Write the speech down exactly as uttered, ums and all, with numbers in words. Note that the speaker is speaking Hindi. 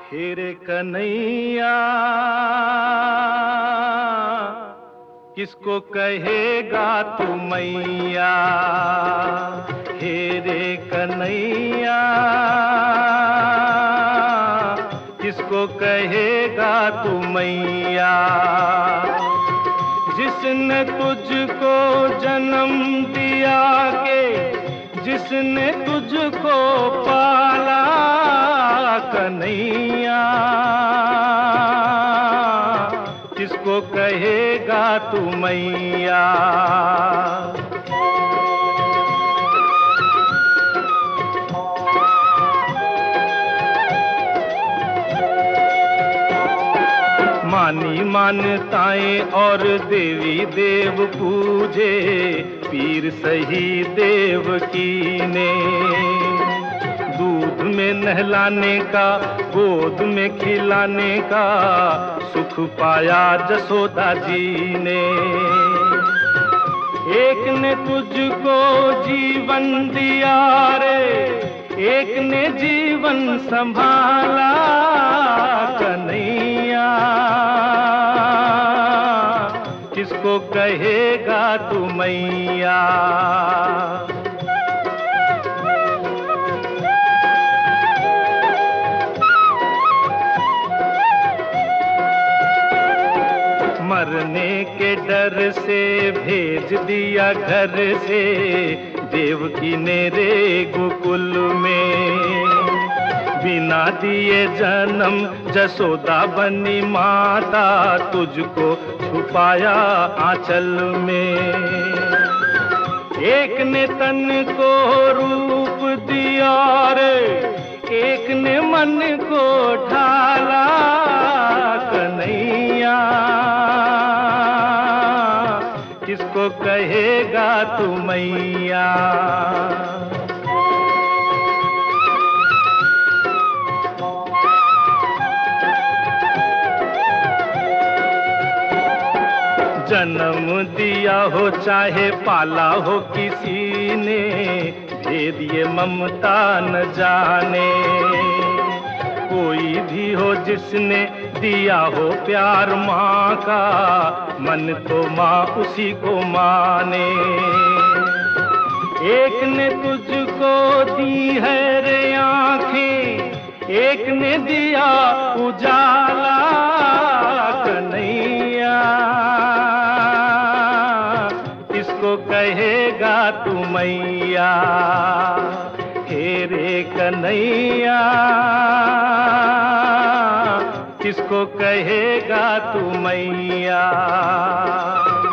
हेरे कन्हैया किसको कहेगा तू मैया। हेरे कन्हैया किसको कहेगा तू मैया। जिसने तुझको जन्म दिया के, जिसने तुझको पाला कन्हैया, किसको कहेगा तू मैया। मानी मान्यताएं और देवी देव पूजे, पीर सही देवकी ने। दूध में नहलाने का, गोद में खिलाने का सुख पाया जसोदा जी ने। एक ने तुझको जीवन दिया रे, एक ने जीवन संभाला कन्हैया, किसको कहेगा तू मैया। मरने के डर से भेज दिया घर से देवकी ने रे गोकुल में। बिना दिए जन्म जसोदा बनी माता, तुझको छुपाया आंचल में। एक ने तन को रूप दिया रे, एक ने मन को ढाला कन्हैया, किसको कहेगा तू मैया। जन्म दिया हो चाहे पाला हो किसी ने, भेद ये ममता न जाने। कोई भी हो जिसने दिया हो प्यार माँ का, मन तो माँ उसी को माने। एक ने तुझको दी है रे आँखें, एक ने दिया उजाला कन्हैया, किसको कहेगा तू मैया। हेरे कन्हैया किसको कहेगा तू मैया।